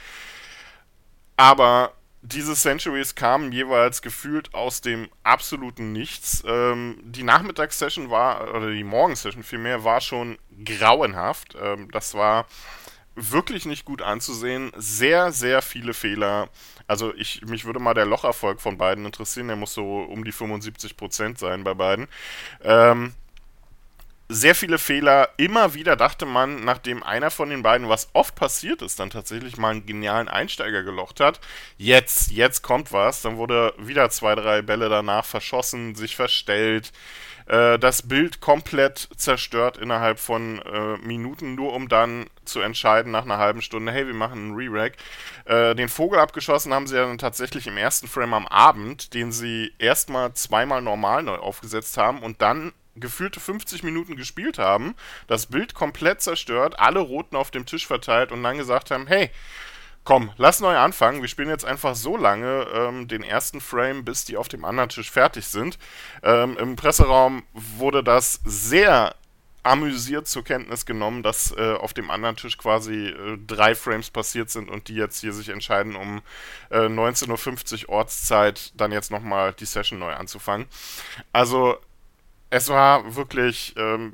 Aber diese Centuries kamen jeweils gefühlt aus dem absoluten Nichts. Ähm, die Nachmittagssession war, oder die Morgensession vielmehr, war schon grauenhaft. Ähm, das war wirklich nicht gut anzusehen. Sehr, sehr viele Fehler. Also ich, mich würde mal der Locherfolg von beiden interessieren. Der muss so um die fünfundsiebzig Prozent sein bei beiden. Ähm, sehr viele Fehler. Immer wieder dachte man, nachdem einer von den beiden, was oft passiert ist, dann tatsächlich mal einen genialen Einsteiger gelocht hat. Jetzt, jetzt kommt was. Dann wurde wieder zwei, drei Bälle danach verschossen, sich verstellt. Das Bild komplett zerstört innerhalb von äh, Minuten, nur um dann zu entscheiden nach einer halben Stunde, hey, wir machen einen Re-Rack. Äh, den Vogel abgeschossen haben sie ja dann tatsächlich im ersten Frame am Abend, den sie erstmal zweimal normal neu aufgesetzt haben und dann gefühlte fünfzig Minuten gespielt haben, das Bild komplett zerstört, alle Roten auf dem Tisch verteilt und dann gesagt haben, hey, komm, lass neu anfangen. Wir spielen jetzt einfach so lange ähm, den ersten Frame, bis die auf dem anderen Tisch fertig sind. Ähm, im Presseraum wurde das sehr amüsiert zur Kenntnis genommen, dass äh, auf dem anderen Tisch quasi äh, drei Frames passiert sind und die jetzt hier sich entscheiden, um äh, neunzehn Uhr fünfzig Ortszeit dann jetzt nochmal die Session neu anzufangen. Also es war wirklich ähm,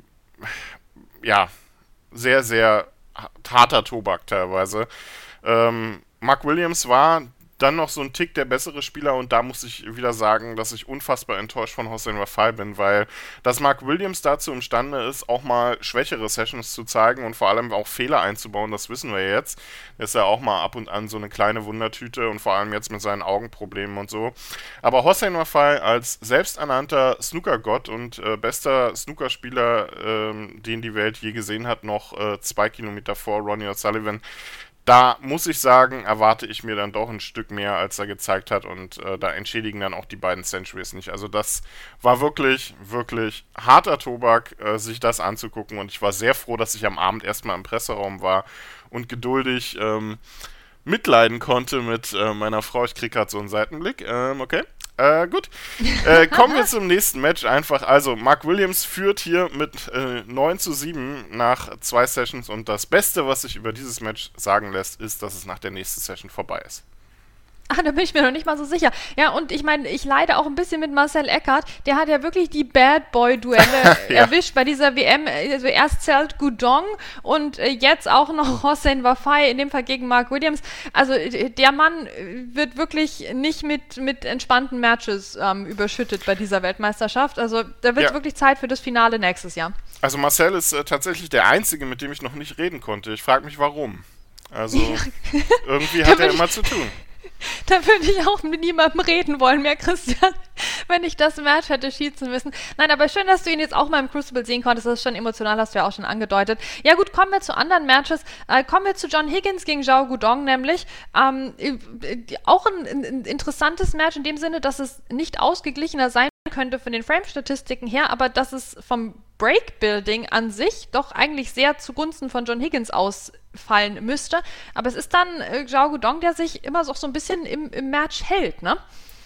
ja sehr, sehr harter Tobak teilweise. Ähm, Mark Williams war dann noch so ein Tick der bessere Spieler und da muss ich wieder sagen, dass ich unfassbar enttäuscht von Hossein Wafai bin, weil dass Mark Williams dazu imstande ist, auch mal schwächere Sessions zu zeigen und vor allem auch Fehler einzubauen, das wissen wir jetzt. Er ist ja auch mal ab und an so eine kleine Wundertüte und vor allem jetzt mit seinen Augenproblemen und so. Aber Hossein Wafai als selbsternannter Snookergott und äh, bester Snookerspieler, äh, den die Welt je gesehen hat, noch äh, zwei Kilometer vor Ronnie O'Sullivan, da muss ich sagen, erwarte ich mir dann doch ein Stück mehr, als er gezeigt hat und äh, da entschädigen dann auch die beiden Centuries nicht. Also das war wirklich, wirklich harter Tobak, äh, sich das anzugucken und ich war sehr froh, dass ich am Abend erstmal im Presseraum war und geduldig ähm, mitleiden konnte mit äh, meiner Frau. Ich krieg gerade so einen Seitenblick, ähm, okay. Äh, gut. Äh, kommen wir zum nächsten Match einfach. Also, Mark Williams führt hier mit äh, neun zu sieben nach zwei Sessions und das Beste, was sich über dieses Match sagen lässt, ist, dass es nach der nächsten Session vorbei ist. Ah, da bin ich mir noch nicht mal so sicher. Ja, und ich meine, ich leide auch ein bisschen mit Marcel Eckert. Der hat ja wirklich die Bad Boy-Duelle ja. erwischt bei dieser W M. Also erst zählt Gudong und äh, jetzt auch noch Hossein Wafai, in dem Fall gegen Mark Williams. Also der Mann wird wirklich nicht mit, mit entspannten Matches ähm, überschüttet bei dieser Weltmeisterschaft. Also da wird ja. wirklich Zeit für das Finale nächstes Jahr. Also Marcel ist äh, tatsächlich der Einzige, mit dem ich noch nicht reden konnte. Ich frage mich, warum. Also ja. irgendwie hat er immer zu tun. Da würde ich auch mit niemandem reden wollen mehr, Christian, wenn ich das Match hätte schießen müssen. Nein, aber schön, dass du ihn jetzt auch mal im Crucible sehen konntest. Das ist schon emotional, hast du ja auch schon angedeutet. Ja gut, kommen wir zu anderen Matches. Äh, kommen wir zu John Higgins gegen Zhao Guodong nämlich. Ähm, äh, auch ein, ein interessantes Match in dem Sinne, dass es nicht ausgeglichener sein könnte von den Frame-Statistiken her, aber dass es vom Breakbuilding an sich doch eigentlich sehr zugunsten von John Higgins ausfallen müsste. Aber es ist dann äh, Zhao Guodong, der sich immer so, so ein bisschen im, im Match hält, ne?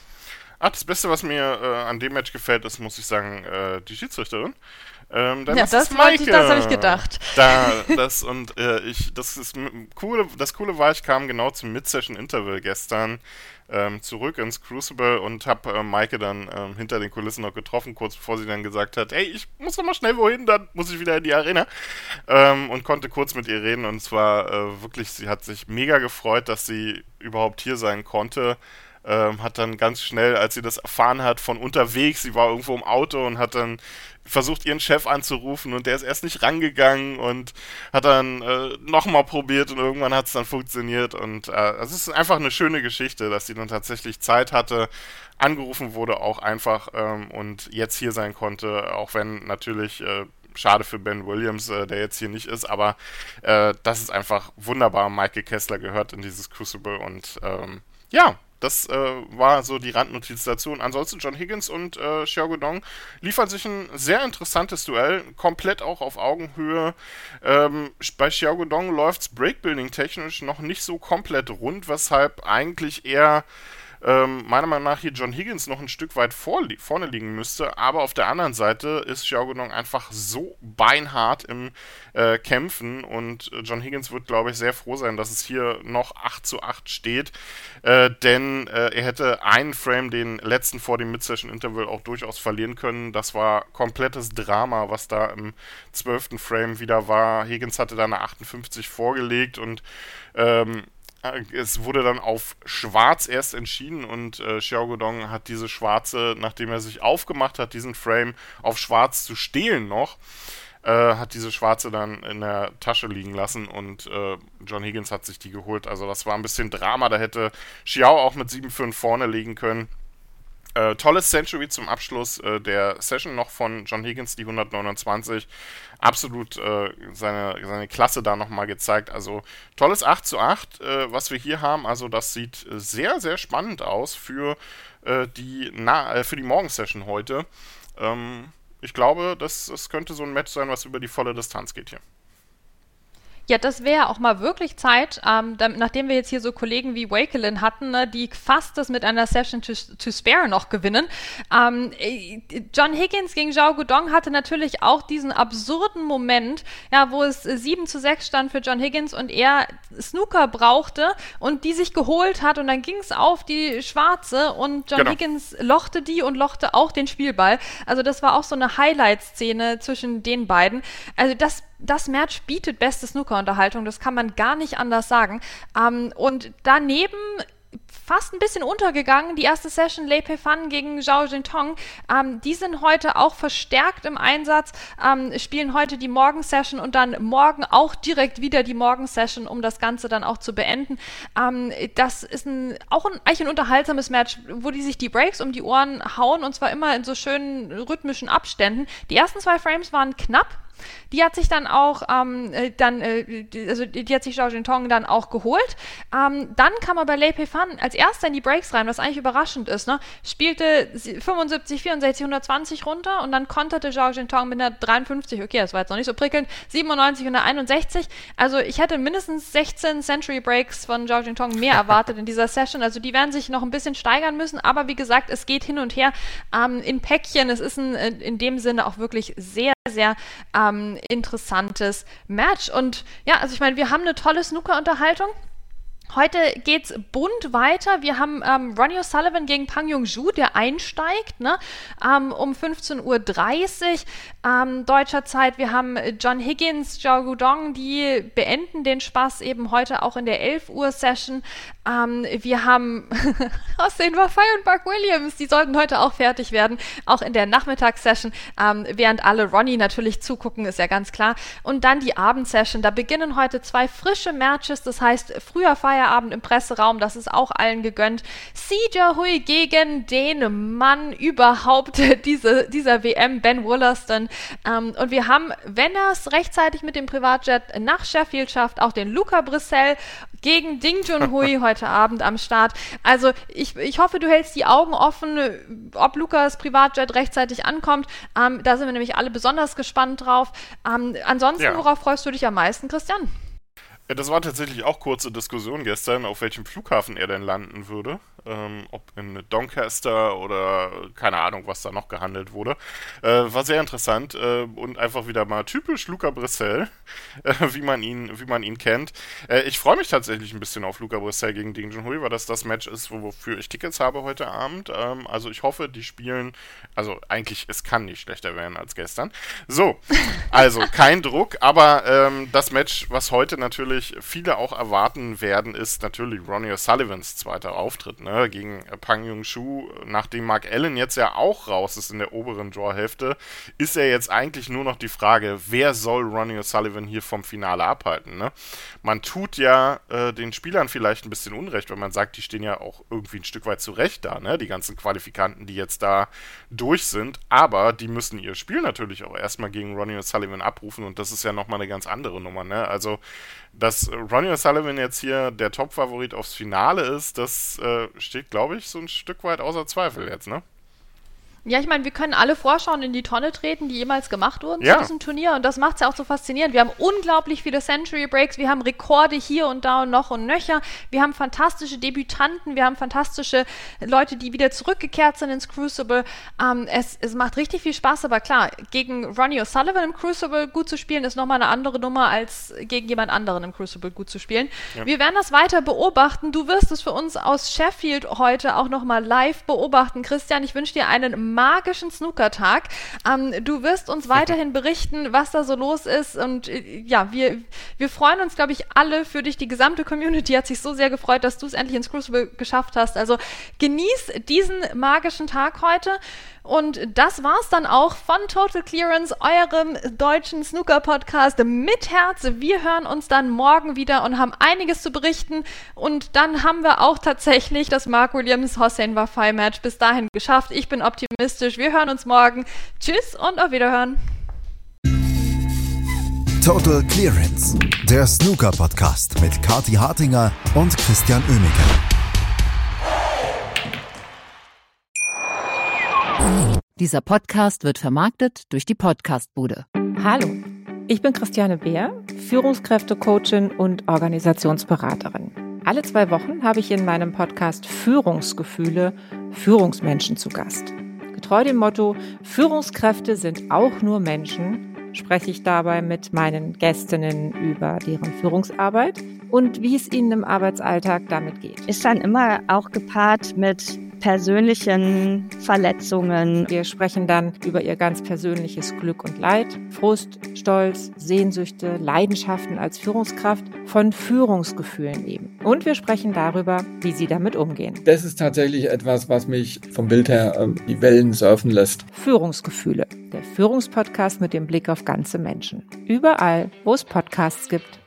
Ah, das Beste, was mir äh, an dem Match gefällt, ist, muss ich sagen, äh, die Schiedsrichterin. Ähm, ja, das, das, das habe ich gedacht. Da, das und äh, ich, das ist coole, das Coole war, ich kam genau zum Mid-Session-Interval gestern ähm, zurück ins Crucible und habe äh, Maike dann ähm, hinter den Kulissen noch getroffen, kurz bevor sie dann gesagt hat, hey, ich muss noch mal schnell wohin, dann muss ich wieder in die Arena, ähm, und konnte kurz mit ihr reden und zwar äh, wirklich, sie hat sich mega gefreut, dass sie überhaupt hier sein konnte. Ähm, hat dann ganz schnell, als sie das erfahren hat, von unterwegs, sie war irgendwo im Auto und hat dann versucht, ihren Chef anzurufen und der ist erst nicht rangegangen und hat dann äh, nochmal probiert und irgendwann hat es dann funktioniert und äh, es ist einfach eine schöne Geschichte, dass sie dann tatsächlich Zeit hatte, angerufen wurde auch einfach ähm, und jetzt hier sein konnte, auch wenn natürlich äh, schade für Ben Williams, äh, der jetzt hier nicht ist, aber äh, das ist einfach wunderbar. Maike Kessler gehört in dieses Crucible und ähm, ja, das äh, war so die Randnotiz dazu. Und ansonsten John Higgins und äh, Zhao Guodong liefern sich ein sehr interessantes Duell, komplett auch auf Augenhöhe. Ähm, bei Zhao Guodong läuft es Breakbuilding-technisch noch nicht so komplett rund, weshalb eigentlich eher ähm, meiner Meinung nach hier John Higgins noch ein Stück weit vor, vorne liegen müsste, aber auf der anderen Seite ist Zhao Guodong einfach so beinhart im äh, Kämpfen und John Higgins wird, glaube ich, sehr froh sein, dass es hier noch acht zu acht steht, äh, denn äh, er hätte einen Frame, den letzten vor dem Mid-Session-Interval, auch durchaus verlieren können. Das war komplettes Drama, was da im zwölften Frame wieder war. Higgins hatte da eine achtundfünfzig vorgelegt und ähm, es wurde dann auf Schwarz erst entschieden und äh, Zhao Guodong hat diese Schwarze, nachdem er sich aufgemacht hat, diesen Frame auf Schwarz zu stehlen noch, äh, hat diese Schwarze dann in der Tasche liegen lassen und äh, John Higgins hat sich die geholt. Also das war ein bisschen Drama, da hätte Zhao auch mit sieben fünf vorne liegen können. Äh, tolles Century zum Abschluss äh, der Session noch von John Higgins, die hundertneunundzwanzig. Absolut äh, seine, seine Klasse da nochmal gezeigt. Also tolles acht zu acht, äh, was wir hier haben. Also das sieht sehr, sehr spannend aus für, äh, die, na, äh, für die Morgensession heute. Ähm, ich glaube, das, das könnte so ein Match sein, was über die volle Distanz geht hier. Ja, das wäre auch mal wirklich Zeit, ähm, da, nachdem wir jetzt hier so Kollegen wie Wakelin hatten, ne, die fast das mit einer Session to, to spare noch gewinnen. Ähm, John Higgins gegen Zhao Guodong hatte natürlich auch diesen absurden Moment, ja, wo es sieben zu sechs stand für John Higgins und er Snooker brauchte und die sich geholt hat und dann ging es auf die Schwarze und John genau. Higgins lochte die und lochte auch den Spielball. Also das war auch so eine Highlight-Szene zwischen den beiden. Also das Das Match bietet beste Snooker-Unterhaltung, das kann man gar nicht anders sagen. Ähm, und daneben fast ein bisschen untergegangen, die erste Session Lei Pei-Fan gegen Zhao Jintong. Ähm, die sind heute auch verstärkt im Einsatz, ähm, spielen heute die Morgensession und dann morgen auch direkt wieder die Morgensession, um das Ganze dann auch zu beenden. Ähm, das ist ein, auch ein, eigentlich ein unterhaltsames Match, wo die sich die Breaks um die Ohren hauen und zwar immer in so schönen rhythmischen Abständen. Die ersten zwei Frames waren knapp. Die hat sich dann auch, ähm, dann, äh, also die hat sich Zhao Jintong dann auch geholt. Ähm, dann kam aber Lei Pei-Fan als erster in die Breaks rein, was eigentlich überraschend ist, ne? Spielte fünfundsiebzig, vierundsechzig, hundertzwanzig runter und dann konterte Zhao Jintong mit einer dreiundfünfzig, okay, das war jetzt noch nicht so prickelnd, siebenundneunzig und einer einundsechzig. Also ich hätte mindestens sechzehn Century Breaks von Zhao Jintong mehr erwartet in dieser Session. Also die werden sich noch ein bisschen steigern müssen, aber wie gesagt, es geht hin und her ähm, in Päckchen. Es ist ein, in dem Sinne auch wirklich sehr, sehr ähm, interessantes Match. Und ja, also ich meine, wir haben eine tolle Snooker-Unterhaltung. Heute geht's bunt weiter. Wir haben ähm, Ronnie O'Sullivan gegen Pang Yong-ju, der einsteigt, ne? ähm, um fünfzehn Uhr dreißig ähm, deutscher Zeit. Wir haben John Higgins, Zhao Guodong, die beenden den Spaß eben heute auch in der elf Uhr Session. Ähm, wir haben Hossein Wafai und Buck Williams, die sollten heute auch fertig werden, auch in der Nachmittagssession, ähm, während alle Ronnie natürlich zugucken, ist ja ganz klar. Und dann die Abendsession. Da beginnen heute zwei frische Matches, das heißt früher Feierabend Feierabend im Presseraum, das ist auch allen gegönnt. Sijia Hui gegen den Mann überhaupt diese, dieser W M, Ben Wollaston. Ähm, und wir haben, wenn er es rechtzeitig mit dem Privatjet nach Sheffield schafft, auch den Luca Brissell gegen Ding Junhui heute Abend am Start. Also ich, ich hoffe, du hältst die Augen offen, ob Lukas Privatjet rechtzeitig ankommt. Ähm, da sind wir nämlich alle besonders gespannt drauf. Ähm, ansonsten, ja. Worauf freust du dich am meisten, Christian? Das war tatsächlich auch kurze Diskussion gestern, auf welchem Flughafen er denn landen würde. Ähm, ob in Doncaster oder keine Ahnung, was da noch gehandelt wurde. Äh, war sehr interessant äh, und einfach wieder mal typisch Luca Brissell, äh, wie man ihn, wie man ihn kennt. Äh, ich freue mich tatsächlich ein bisschen auf Luca Brissell gegen Ding Junhui, weil das das Match ist, wofür ich Tickets habe heute Abend. Ähm, also ich hoffe, die spielen, also eigentlich, es kann nicht schlechter werden als gestern. So, also kein Druck, aber ähm, das Match, was heute natürlich viele auch erwarten werden, ist natürlich Ronnie O'Sullivans zweiter Auftritt, ne? Gegen Pang Jung-Shu, nachdem Mark Allen jetzt ja auch raus ist in der oberen Draw-Hälfte, ist ja jetzt eigentlich nur noch die Frage, wer soll Ronnie O'Sullivan hier vom Finale abhalten, ne? Man tut ja äh, den Spielern vielleicht ein bisschen Unrecht, wenn man sagt, die stehen ja auch irgendwie ein Stück weit zurecht da, ne? Die ganzen Qualifikanten, die jetzt da durch sind, aber die müssen ihr Spiel natürlich auch erstmal gegen Ronnie O'Sullivan abrufen und das ist ja nochmal eine ganz andere Nummer, ne? Also dass Ronnie O'Sullivan jetzt hier der Top-Favorit aufs Finale ist, das äh, steht, glaube ich, so ein Stück weit außer Zweifel jetzt, ne? Ja, ich meine, wir können alle Vorschauen in die Tonne treten, die jemals gemacht wurden ja. zu diesem Turnier und das macht es ja auch so faszinierend. Wir haben unglaublich viele Century Breaks, wir haben Rekorde hier und da und noch und nöcher, wir haben fantastische Debütanten, wir haben fantastische Leute, die wieder zurückgekehrt sind ins Crucible. Ähm, es, es macht richtig viel Spaß, aber klar, gegen Ronnie O'Sullivan im Crucible gut zu spielen, ist nochmal eine andere Nummer, als gegen jemand anderen im Crucible gut zu spielen. Ja. Wir werden das weiter beobachten. Du wirst es für uns aus Sheffield heute auch nochmal live beobachten. Christian, ich wünsche dir einen magischen Snookertag. Ähm, du wirst uns weiterhin berichten, was da so los ist und äh, ja, wir, wir freuen uns, glaube ich, alle für dich. Die gesamte Community hat sich so sehr gefreut, dass du es endlich ins Crucible geschafft hast. Also genieß diesen magischen Tag heute. Und das war's dann auch von Total Clearance, eurem deutschen Snooker-Podcast mit Herz. Wir hören uns dann morgen wieder und haben einiges zu berichten. Und dann haben wir auch tatsächlich das Mark Williams-Hossein Wafai-Match bis dahin geschafft. Ich bin optimistisch. Wir hören uns morgen. Tschüss und auf Wiederhören. Total Clearance, der Snooker-Podcast mit Kathi Hartinger und Christian Oemeke. Dieser Podcast wird vermarktet durch die Podcastbude. Hallo, ich bin Christiane Beer, Führungskräftecoachin und Organisationsberaterin. Alle zwei Wochen habe ich in meinem Podcast Führungsgefühle Führungsmenschen zu Gast. Getreu dem Motto, Führungskräfte sind auch nur Menschen, spreche ich dabei mit meinen Gästinnen über deren Führungsarbeit und wie es ihnen im Arbeitsalltag damit geht. Ist dann immer auch gepaart mit persönlichen Verletzungen. Wir sprechen dann über ihr ganz persönliches Glück und Leid, Frust, Stolz, Sehnsüchte, Leidenschaften als Führungskraft, von Führungsgefühlen eben. Und wir sprechen darüber, wie sie damit umgehen. Das ist tatsächlich etwas, was mich vom Bild her äh, die Wellen surfen lässt. Führungsgefühle, der Führungspodcast mit dem Blick auf ganze Menschen. Überall, wo es Podcasts gibt.